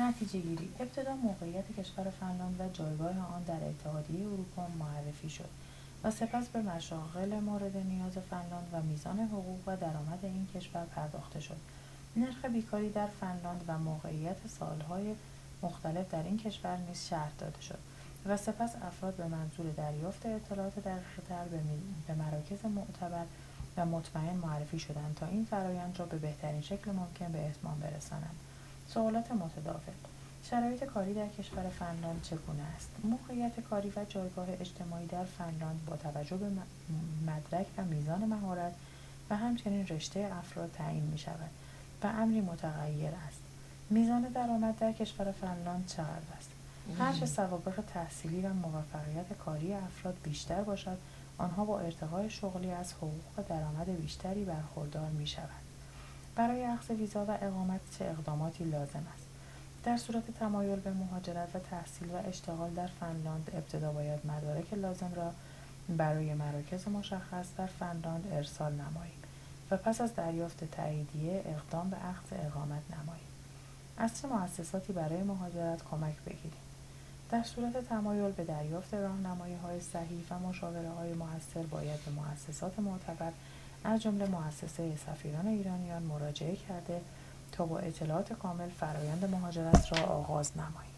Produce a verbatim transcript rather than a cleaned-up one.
نتیجه گیری: ابتدا موقعیت کشور فنلاند و جایگاه آن در اتحادیه اروپا معرفی شد و سپس به مشاغل مورد نیاز فنلاند و میزان حقوق و درآمد این کشور پرداخته شد. نرخ بیکاری در فنلاند و موقعیت سالهای مختلف در این کشور نیز شرح داده شد و سپس افراد به منظور دریافت اطلاعات دقیق‌تر به مراکز معتبر و مطمئن معرفی شدند تا این فرآیند را به بهترین شکل ممکن به اتمام برسانند. سوالات متداول: شرایط کاری در کشور فنلاند چگونه است؟ موقعیت کاری و جایگاه اجتماعی در فنلاند با توجه به مدرک و میزان مهارت و همچنین رشته افراد تعیین می شود و امری متغیر است. میزان درآمد در کشور فنلاند چقدر است؟ هرچه سوابق تحصیلی و موفقیت کاری افراد بیشتر باشد، آنها با ارتقای شغلی از حقوق و درآمد بیشتری برخوردار می شوند. برای اخذ ویزا و اقامت چه اقداماتی لازم است؟ در صورت تمایل به مهاجرت و تحصیل و اشتغال در فنلاند، ابتدا باید مدارک لازم را برای مراکز مشخص در فنلاند ارسال نماییم و پس از دریافت تاییدیه اقدام به اخذ اقامت نماییم. از چه مؤسساتی برای مهاجرت کمک بگیریم؟ در صورت تمایل به دریافت راهنمایی‌های صحیح و مشاوره‌های مؤثر باید به مؤسسات معتبر از جمله مؤسسه سفیران ایرانیان مراجعه کرده تا با اطلاعات کامل فرآیند مهاجرت را آغاز نماییم.